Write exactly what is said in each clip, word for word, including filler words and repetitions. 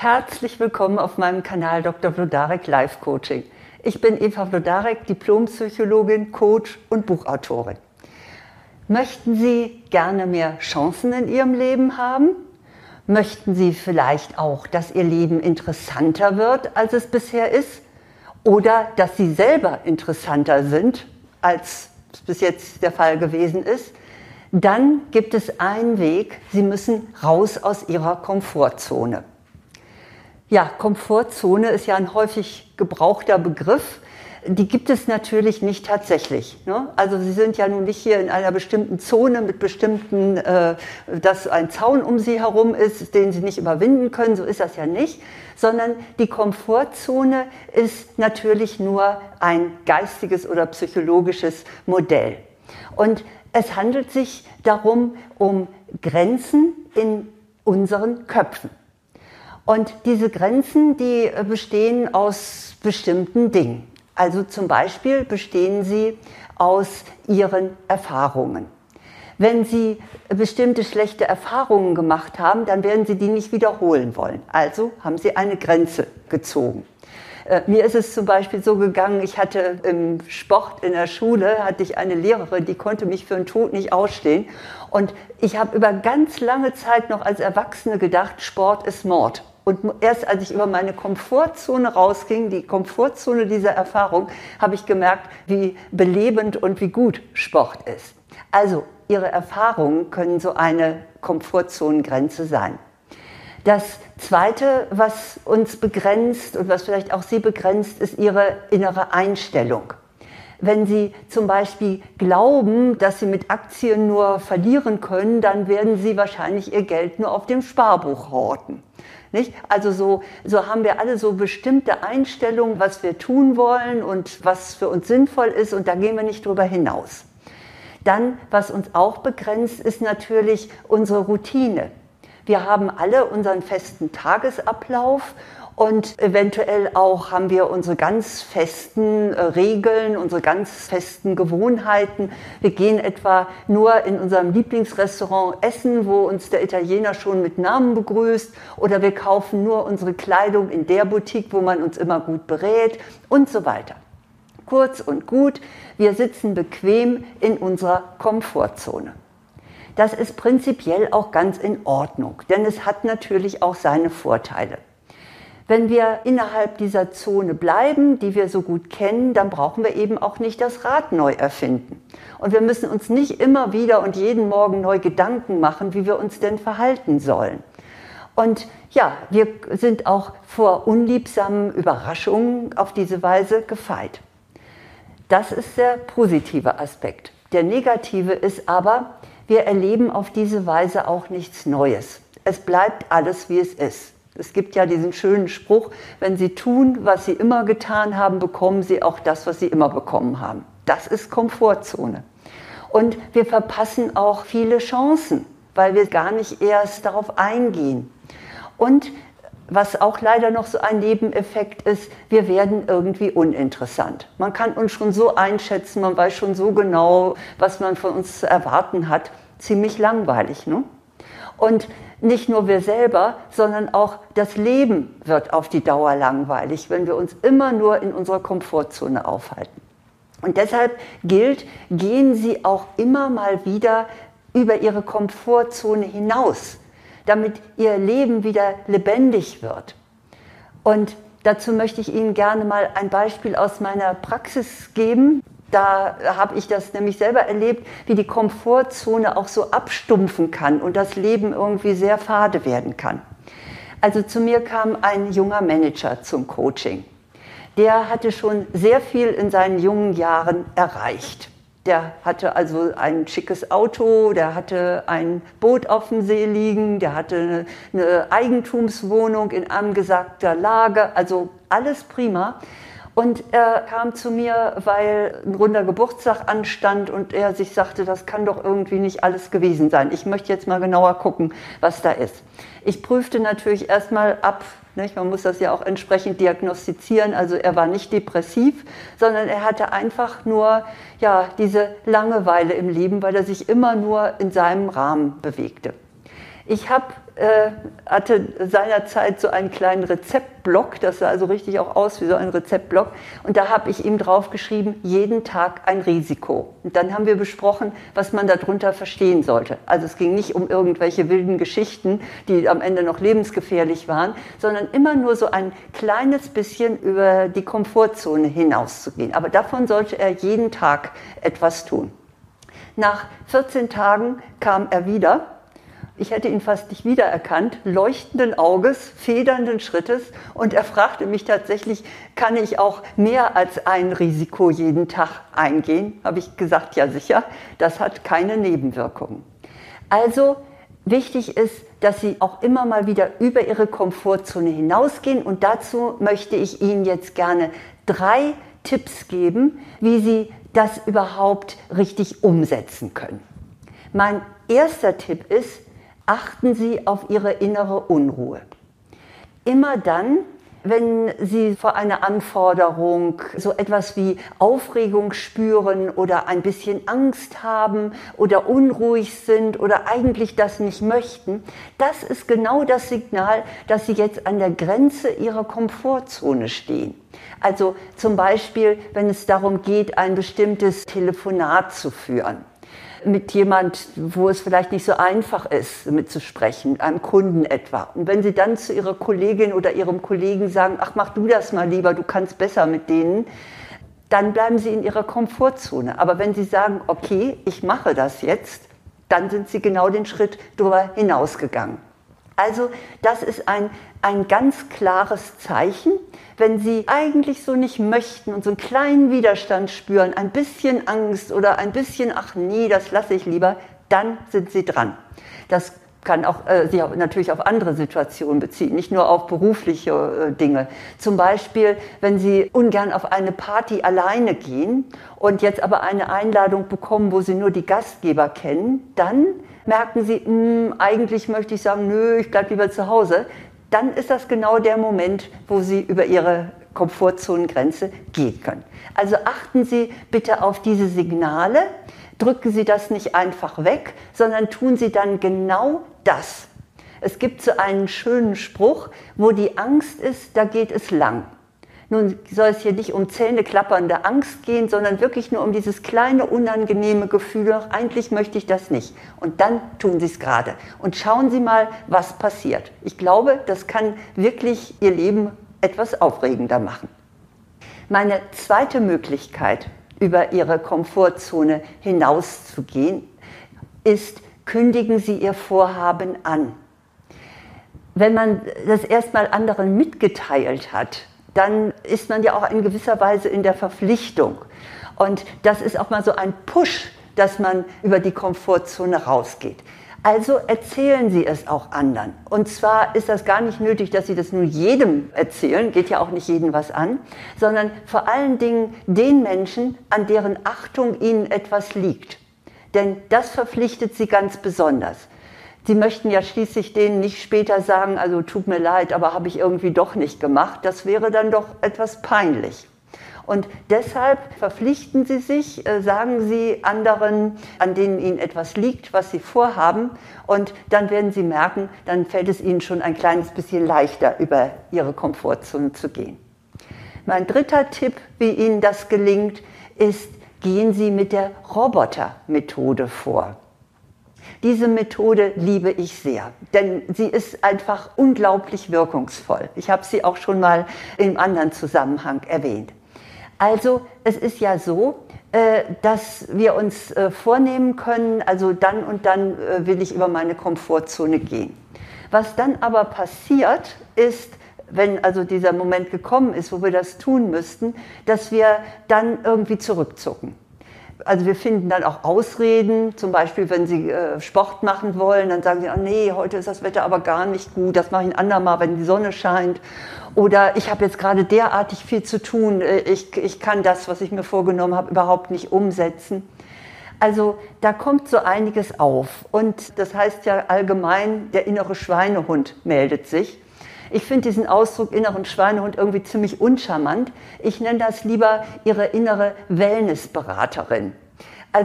Herzlich willkommen auf meinem Kanal Doktor Wlodarek Life Coaching. Ich bin Eva Wlodarek, Diplompsychologin, Coach und Buchautorin. Möchten Sie gerne mehr Chancen in Ihrem Leben haben? Möchten Sie vielleicht auch, dass Ihr Leben interessanter wird, als es bisher ist? Oder dass Sie selber interessanter sind, als es bis jetzt der Fall gewesen ist? Dann gibt es einen Weg, Sie müssen raus aus Ihrer Komfortzone. Ja, Komfortzone ist ja ein häufig gebrauchter Begriff. Die gibt es natürlich nicht tatsächlich. Ne? Also Sie sind ja nun nicht hier in einer bestimmten Zone mit bestimmten, äh, dass ein Zaun um Sie herum ist, den Sie nicht überwinden können. So ist das ja nicht. Sondern die Komfortzone ist natürlich nur ein geistiges oder psychologisches Modell. Und es handelt sich darum, um Grenzen in unseren Köpfen. Und diese Grenzen, die bestehen aus bestimmten Dingen. Also zum Beispiel bestehen sie aus Ihren Erfahrungen. Wenn Sie bestimmte schlechte Erfahrungen gemacht haben, dann werden Sie die nicht wiederholen wollen. Also haben Sie eine Grenze gezogen. Äh, mir ist es zum Beispiel so gegangen, ich hatte im Sport in der Schule, hatte ich eine Lehrerin, die konnte mich für den Tod nicht ausstehen. Und ich habe über ganz lange Zeit noch als Erwachsene gedacht, Sport ist Mord. Und erst als ich über meine Komfortzone rausging, die Komfortzone dieser Erfahrung, habe ich gemerkt, wie belebend und wie gut Sport ist. Also Ihre Erfahrungen können so eine Komfortzonengrenze sein. Das Zweite, was uns begrenzt und was vielleicht auch Sie begrenzt, ist Ihre innere Einstellung. Wenn Sie zum Beispiel glauben, dass Sie mit Aktien nur verlieren können, dann werden Sie wahrscheinlich Ihr Geld nur auf dem Sparbuch horten. Nicht? Also so, so haben wir alle so bestimmte Einstellungen, was wir tun wollen und was für uns sinnvoll ist, und da gehen wir nicht drüber hinaus. Dann, was uns auch begrenzt, ist natürlich unsere Routine. Wir haben alle unseren festen Tagesablauf und eventuell auch haben wir unsere ganz festen äh, Regeln, unsere ganz festen Gewohnheiten. Wir gehen etwa nur in unserem Lieblingsrestaurant essen, wo uns der Italiener schon mit Namen begrüßt, oder wir kaufen nur unsere Kleidung in der Boutique, wo man uns immer gut berät und so weiter. Kurz und gut, wir sitzen bequem in unserer Komfortzone. Das ist prinzipiell auch ganz in Ordnung, denn es hat natürlich auch seine Vorteile. Wenn wir innerhalb dieser Zone bleiben, die wir so gut kennen, dann brauchen wir eben auch nicht das Rad neu erfinden. Und wir müssen uns nicht immer wieder und jeden Morgen neu Gedanken machen, wie wir uns denn verhalten sollen. Und ja, wir sind auch vor unliebsamen Überraschungen auf diese Weise gefeit. Das ist der positive Aspekt. Der negative ist aber, wir erleben auf diese Weise auch nichts Neues. Es bleibt alles, wie es ist. Es gibt ja diesen schönen Spruch, wenn Sie tun, was Sie immer getan haben, bekommen Sie auch das, was Sie immer bekommen haben. Das ist Komfortzone. Und wir verpassen auch viele Chancen, weil wir gar nicht erst darauf eingehen. Und was auch leider noch so ein Nebeneffekt ist, wir werden irgendwie uninteressant. Man kann uns schon so einschätzen, man weiß schon so genau, was man von uns zu erwarten hat. Ziemlich langweilig, ne? Und nicht nur wir selber, sondern auch das Leben wird auf die Dauer langweilig, wenn wir uns immer nur in unserer Komfortzone aufhalten. Und deshalb gilt, gehen Sie auch immer mal wieder über Ihre Komfortzone hinaus, damit Ihr Leben wieder lebendig wird. Und dazu möchte ich Ihnen gerne mal ein Beispiel aus meiner Praxis geben. Da habe ich das nämlich selber erlebt, wie die Komfortzone auch so abstumpfen kann und das Leben irgendwie sehr fade werden kann. Also zu mir kam ein junger Manager zum Coaching. Der hatte schon sehr viel in seinen jungen Jahren erreicht. Der hatte also ein schickes Auto, der hatte ein Boot auf dem See liegen, der hatte eine, eine Eigentumswohnung in angesagter Lage, also alles prima. Und er kam zu mir, weil ein runder Geburtstag anstand und er sich sagte, das kann doch irgendwie nicht alles gewesen sein. Ich möchte jetzt mal genauer gucken, was da ist. Ich prüfte natürlich erstmal ab, nicht? Man muss das ja auch entsprechend diagnostizieren. Also er war nicht depressiv, sondern er hatte einfach nur ja, diese Langeweile im Leben, weil er sich immer nur in seinem Rahmen bewegte. Ich hab, äh, hatte seinerzeit so einen kleinen Rezeptblock, das sah also richtig auch aus wie so ein Rezeptblock. Und da habe ich ihm drauf geschrieben, jeden Tag ein Risiko. Und dann haben wir besprochen, was man darunter verstehen sollte. Also es ging nicht um irgendwelche wilden Geschichten, die am Ende noch lebensgefährlich waren, sondern immer nur so ein kleines bisschen über die Komfortzone hinauszugehen. Aber davon sollte er jeden Tag etwas tun. Nach vierzehn Tagen kam er wieder. Ich hätte ihn fast nicht wiedererkannt, leuchtenden Auges, federnden Schrittes, und er fragte mich tatsächlich, kann ich auch mehr als ein Risiko jeden Tag eingehen? Habe ich gesagt, ja sicher, das hat keine Nebenwirkungen. Also wichtig ist, dass Sie auch immer mal wieder über Ihre Komfortzone hinausgehen, und dazu möchte ich Ihnen jetzt gerne drei Tipps geben, wie Sie das überhaupt richtig umsetzen können. Mein erster Tipp ist, achten Sie auf Ihre innere Unruhe. Immer dann, wenn Sie vor einer Anforderung so etwas wie Aufregung spüren oder ein bisschen Angst haben oder unruhig sind oder eigentlich das nicht möchten, das ist genau das Signal, dass Sie jetzt an der Grenze Ihrer Komfortzone stehen. Also zum Beispiel, wenn es darum geht, ein bestimmtes Telefonat zu führen mit jemand, wo es vielleicht nicht so einfach ist, mitzusprechen, einem Kunden etwa. Und wenn Sie dann zu Ihrer Kollegin oder Ihrem Kollegen sagen, ach, mach du das mal lieber, du kannst besser mit denen, dann bleiben Sie in Ihrer Komfortzone. Aber wenn Sie sagen, okay, ich mache das jetzt, dann sind Sie genau den Schritt darüber hinausgegangen. Also das ist ein, ein ganz klares Zeichen, wenn Sie eigentlich so nicht möchten und so einen kleinen Widerstand spüren, ein bisschen Angst oder ein bisschen, ach nee, das lasse ich lieber, dann sind Sie dran. Das kann auch äh, sich auch natürlich auf andere Situationen beziehen, nicht nur auf berufliche äh, Dinge. Zum Beispiel, wenn Sie ungern auf eine Party alleine gehen und jetzt aber eine Einladung bekommen, wo Sie nur die Gastgeber kennen, dann merken Sie, mh, eigentlich möchte ich sagen, nö, ich bleibe lieber zu Hause. Dann ist das genau der Moment, wo Sie über Ihre Komfortzonengrenze gehen können. Also achten Sie bitte auf diese Signale, drücken Sie das nicht einfach weg, sondern tun Sie dann genau das. Es gibt so einen schönen Spruch, wo die Angst ist, da geht es lang. Nun soll es hier nicht um zähneklappernde Angst gehen, sondern wirklich nur um dieses kleine, unangenehme Gefühl, eigentlich möchte ich das nicht. Und dann tun Sie es gerade. Und schauen Sie mal, was passiert. Ich glaube, das kann wirklich Ihr Leben etwas aufregender machen. Meine zweite Möglichkeit, über Ihre Komfortzone hinauszugehen, ist, kündigen Sie Ihr Vorhaben an. Wenn man das erstmal anderen mitgeteilt hat, dann ist man ja auch in gewisser Weise in der Verpflichtung. Und das ist auch mal so ein Push, dass man über die Komfortzone rausgeht. Also erzählen Sie es auch anderen. Und zwar ist das gar nicht nötig, dass Sie das nur jedem erzählen, geht ja auch nicht jedem was an, sondern vor allen Dingen den Menschen, an deren Achtung Ihnen etwas liegt. Denn das verpflichtet Sie ganz besonders. Sie möchten ja schließlich denen nicht später sagen, also tut mir leid, aber habe ich irgendwie doch nicht gemacht. Das wäre dann doch etwas peinlich. Und deshalb verpflichten Sie sich, sagen Sie anderen, an denen Ihnen etwas liegt, was Sie vorhaben. Und dann werden Sie merken, dann fällt es Ihnen schon ein kleines bisschen leichter, über Ihre Komfortzone zu gehen. Mein dritter Tipp, wie Ihnen das gelingt, ist, gehen Sie mit der Roboter-Methode vor. Diese Methode liebe ich sehr, denn sie ist einfach unglaublich wirkungsvoll. Ich habe sie auch schon mal im anderen Zusammenhang erwähnt. Also es ist ja so, dass wir uns vornehmen können, also dann und dann will ich über meine Komfortzone gehen. Was dann aber passiert ist, wenn also dieser Moment gekommen ist, wo wir das tun müssten, dass wir dann irgendwie zurückzucken. Also wir finden dann auch Ausreden, zum Beispiel wenn Sie äh, Sport machen wollen, dann sagen Sie, oh nee, heute ist das Wetter aber gar nicht gut, das mache ich ein andermal, wenn die Sonne scheint. Oder ich habe jetzt gerade derartig viel zu tun, ich, ich kann das, was ich mir vorgenommen habe, überhaupt nicht umsetzen. Also da kommt so einiges auf. Und das heißt ja allgemein, der innere Schweinehund meldet sich. Ich finde diesen Ausdruck inneren Schweinehund irgendwie ziemlich uncharmant. Ich nenne das lieber Ihre innere Wellnessberaterin. Also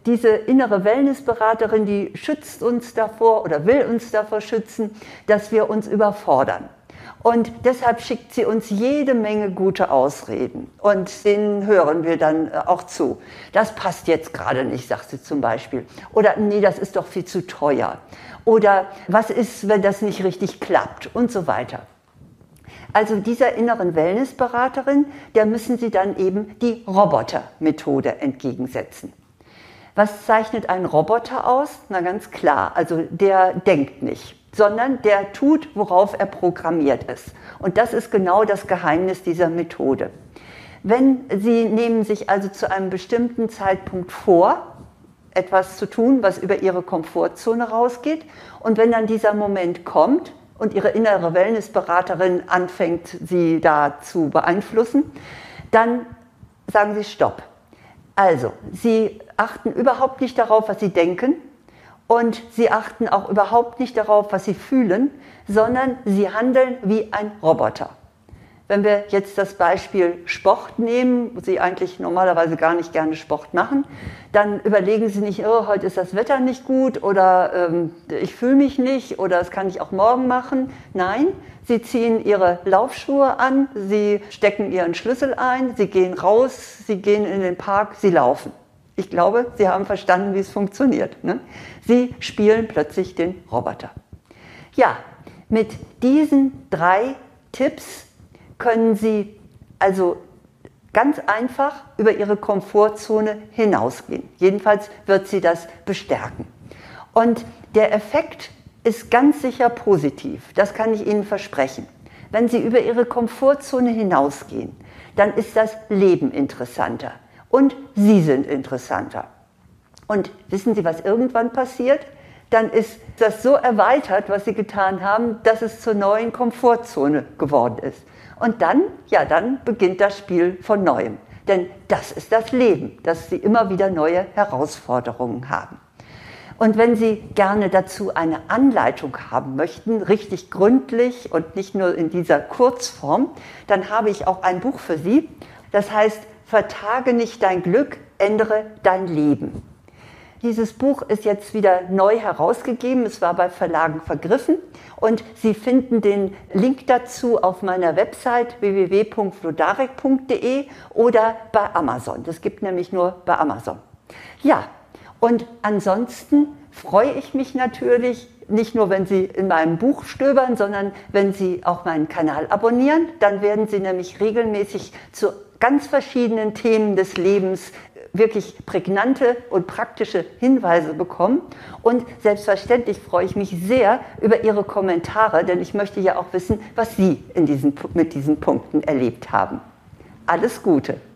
diese innere Wellnessberaterin, die schützt uns davor oder will uns davor schützen, dass wir uns überfordern. Und deshalb schickt sie uns jede Menge gute Ausreden und denen hören wir dann auch zu. Das passt jetzt gerade nicht, sagt sie zum Beispiel. Oder nee, das ist doch viel zu teuer. Oder was ist, wenn das nicht richtig klappt und so weiter. Also dieser inneren Wellnessberaterin, der müssen Sie dann eben die Roboter-Methode entgegensetzen. Was zeichnet ein Roboter aus? Na ganz klar, also der denkt nicht, sondern der tut, worauf er programmiert ist. Und das ist genau das Geheimnis dieser Methode. Wenn Sie nehmen sich also zu einem bestimmten Zeitpunkt vor, etwas zu tun, was über Ihre Komfortzone rausgeht, und wenn dann dieser Moment kommt, und Ihre innere Wellnessberaterin anfängt, Sie da zu beeinflussen, dann sagen Sie Stopp. Also, Sie achten überhaupt nicht darauf, was Sie denken und Sie achten auch überhaupt nicht darauf, was Sie fühlen, sondern Sie handeln wie ein Roboter. Wenn wir jetzt das Beispiel Sport nehmen, wo Sie eigentlich normalerweise gar nicht gerne Sport machen, dann überlegen Sie nicht, oh, heute ist das Wetter nicht gut oder ähm, ich fühle mich nicht oder das kann ich auch morgen machen. Nein, Sie ziehen Ihre Laufschuhe an, Sie stecken Ihren Schlüssel ein, Sie gehen raus, Sie gehen in den Park, Sie laufen. Ich glaube, Sie haben verstanden, wie es funktioniert, ne? Sie spielen plötzlich den Roboter. Ja, mit diesen drei Tipps können Sie also ganz einfach über Ihre Komfortzone hinausgehen. Jedenfalls wird sie das bestärken. Und der Effekt ist ganz sicher positiv, das kann ich Ihnen versprechen. Wenn Sie über Ihre Komfortzone hinausgehen, dann ist das Leben interessanter und Sie sind interessanter. Und wissen Sie, was irgendwann passiert? Dann ist das so erweitert, was Sie getan haben, dass es zur neuen Komfortzone geworden ist. Und dann, ja, dann beginnt das Spiel von Neuem. Denn das ist das Leben, dass Sie immer wieder neue Herausforderungen haben. Und wenn Sie gerne dazu eine Anleitung haben möchten, richtig gründlich und nicht nur in dieser Kurzform, dann habe ich auch ein Buch für Sie. Das heißt, Vertage nicht dein Glück, ändere dein Leben. Dieses Buch ist jetzt wieder neu herausgegeben, es war bei Verlagen vergriffen und Sie finden den Link dazu auf meiner Website w w w punkt vlodarek punkt de oder bei Amazon. Das gibt nämlich nur bei Amazon. Ja, und ansonsten freue ich mich natürlich, nicht nur, wenn Sie in meinem Buch stöbern, sondern wenn Sie auch meinen Kanal abonnieren. Dann werden Sie nämlich regelmäßig zu ganz verschiedenen Themen des Lebens wirklich prägnante und praktische Hinweise bekommen. Und selbstverständlich freue ich mich sehr über Ihre Kommentare, denn ich möchte ja auch wissen, was Sie in diesen, mit diesen Punkten erlebt haben. Alles Gute!